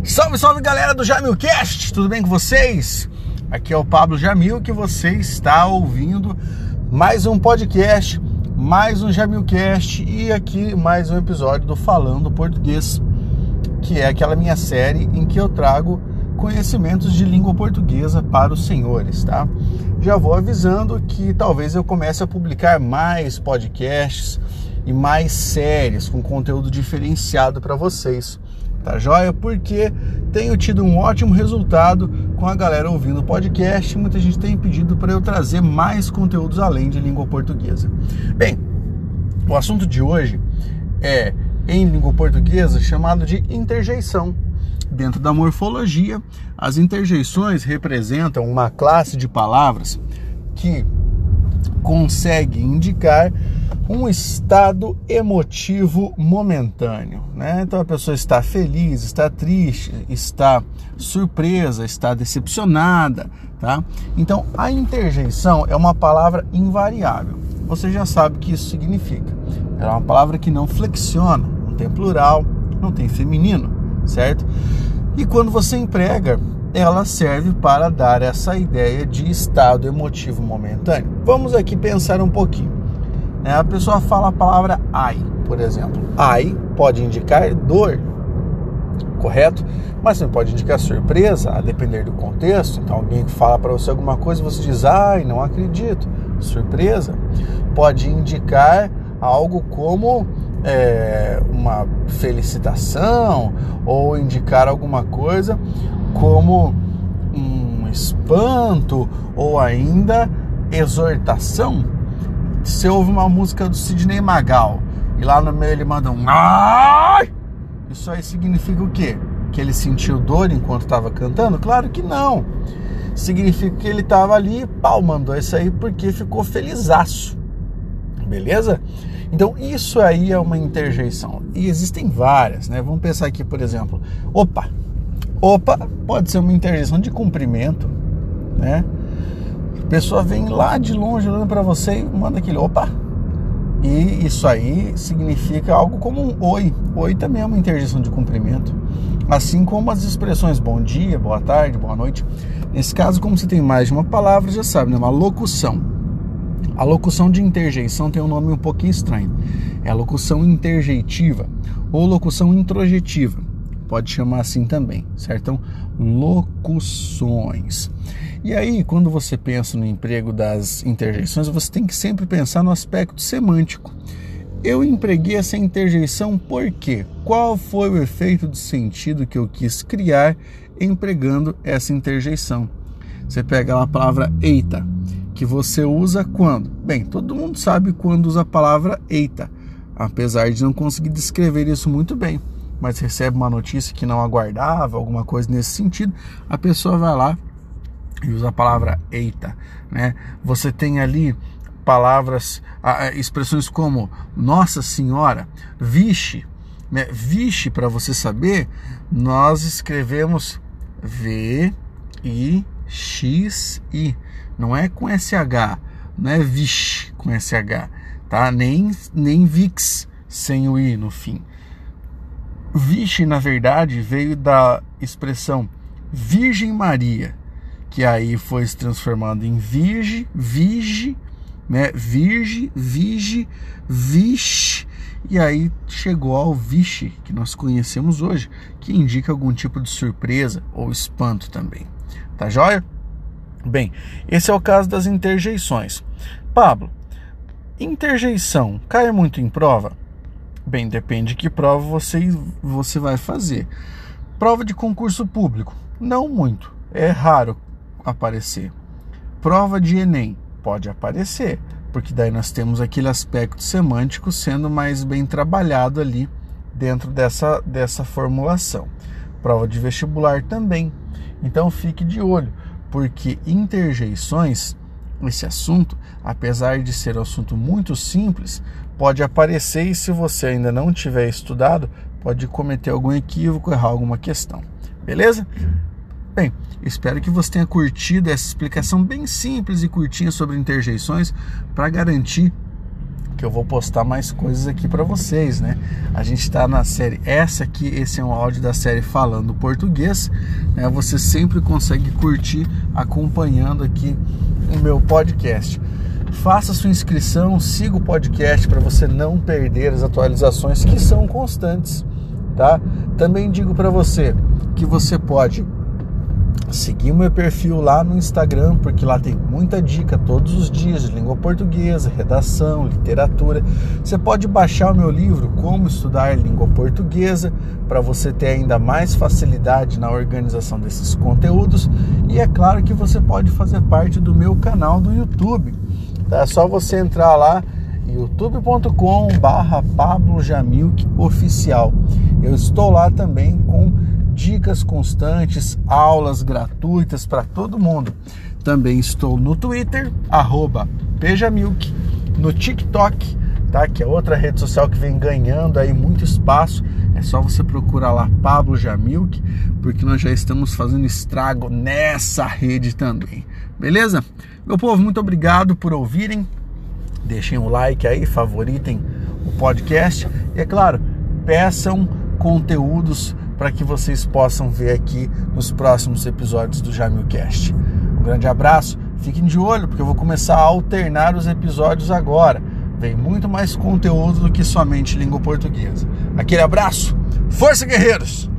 Salve, salve galera do Jamilcast, tudo bem com vocês? Aqui é o Pablo Jamil, que você está ouvindo mais um podcast, mais um Jamilcast e aqui mais um episódio do Falando Português, que é aquela minha série em que eu trago conhecimentos de língua portuguesa para os senhores, tá? Já vou avisando que talvez eu comece a publicar mais podcasts e mais séries com conteúdo diferenciado para vocês. Tá joia? Porque tenho tido um ótimo resultado com a galera ouvindo o podcast. Muita gente tem pedido para eu trazer mais conteúdos além de língua portuguesa. Bem, o assunto de hoje é em língua portuguesa chamado de interjeição. Dentro da morfologia, as interjeições representam uma classe de palavras que consegue indicar um estado emotivo momentâneo, né? Então a pessoa está feliz, está triste, está surpresa, está decepcionada, tá? Então a interjeição é uma palavra invariável. Você já sabe o que isso significa. É uma palavra que não flexiona, não tem plural, não tem feminino, certo? E quando você emprega, ela serve para dar essa ideia de estado emotivo momentâneo. Vamos aqui pensar um pouquinho. A pessoa fala a palavra ai, por exemplo. Ai pode indicar dor, correto? Mas também pode indicar surpresa, a depender do contexto. Então alguém fala para você alguma coisa e você diz, ai, não acredito, surpresa. Pode indicar algo como uma felicitação ou indicar alguma coisa como um espanto ou ainda exortação. Você ouve uma música do Sidney Magal e lá no meio ele manda um ai, isso aí significa o quê? Que ele sentiu dor enquanto estava cantando? Claro que não. Significa que ele estava ali, mandou isso aí porque ficou felizaço. Beleza? Então isso aí é uma interjeição. E existem várias, né? Vamos pensar aqui, por exemplo, opa pode ser uma interjeição de cumprimento, né? A pessoa vem lá de longe olhando para você e manda aquele opa. E isso aí significa algo como um oi. Oi também é uma interjeição de cumprimento. Assim como as expressões bom dia, boa tarde, boa noite. Nesse caso, como você tem mais de uma palavra, já sabe, né? Uma locução. A locução de interjeição tem um nome um pouquinho estranho. É a locução interjeitiva ou locução introjetiva. Pode chamar assim também, certo? Então, locuções. E aí, quando você pensa no emprego das interjeições, você tem que sempre pensar no aspecto semântico. Eu empreguei essa interjeição por quê? Qual foi o efeito de sentido que eu quis criar empregando essa interjeição? Você pega a palavra eita, que você usa quando? Bem, todo mundo sabe quando usa a palavra eita, apesar de não conseguir descrever isso muito bem. Mas recebe uma notícia que não aguardava, alguma coisa nesse sentido, a pessoa vai lá e usa a palavra eita, né? Você tem ali palavras, expressões como Nossa Senhora, vixe, né? Vixe, para você saber, nós escrevemos V-I-X-I, não é com SH, não é vixe com SH, tá? Nem vix sem o I no fim. Vixe, na verdade, veio da expressão Virgem Maria, que aí foi se transformando em vige, né? Virge, vixe, e aí chegou ao vixe, que nós conhecemos hoje, que indica algum tipo de surpresa ou espanto também. Tá joia? Bem, esse é o caso das interjeições. Pablo, interjeição cai muito em prova? Bem, depende de que prova você vai fazer. Prova de concurso público, não muito, é raro aparecer. Prova de Enem, pode aparecer, porque daí nós temos aquele aspecto semântico sendo mais bem trabalhado ali dentro dessa formulação. Prova de vestibular também. Então fique de olho, porque interjeições, esse assunto, apesar de ser um assunto muito simples, pode aparecer e se você ainda não tiver estudado, pode cometer algum equívoco, errar alguma questão. Beleza? Bem, espero que você tenha curtido essa explicação bem simples e curtinha sobre interjeições para garantir que eu vou postar mais coisas aqui para vocês, né? A gente está na série, esse é um áudio da série Falando Português, né? Você sempre consegue curtir acompanhando aqui o meu podcast. Faça sua inscrição, siga o podcast para você não perder as atualizações que são constantes, tá? Também digo para você que você pode seguir o meu perfil lá no Instagram, porque lá tem muita dica todos os dias de língua portuguesa, redação, literatura. Você pode baixar o meu livro Como Estudar Língua Portuguesa, para você ter ainda mais facilidade na organização desses conteúdos. E é claro que você pode fazer parte do meu canal do YouTube. Tá? É só você entrar lá, youtube.com/pablojamilk-oficial. Eu estou lá também com dicas constantes, aulas gratuitas para todo mundo. Também estou no Twitter, @pjamilk, no TikTok, tá? Que é outra rede social que vem ganhando aí muito espaço. É só você procurar lá Pablo Jamilk, porque nós já estamos fazendo estrago nessa rede também. Beleza? Meu povo, muito obrigado por ouvirem. Deixem um like aí, favoritem o podcast. E é claro, peçam conteúdos para que vocês possam ver aqui nos próximos episódios do Jamilcast. Um grande abraço, fiquem de olho, porque eu vou começar a alternar os episódios agora. Vem muito mais conteúdo do que somente língua portuguesa. Aquele abraço, força guerreiros!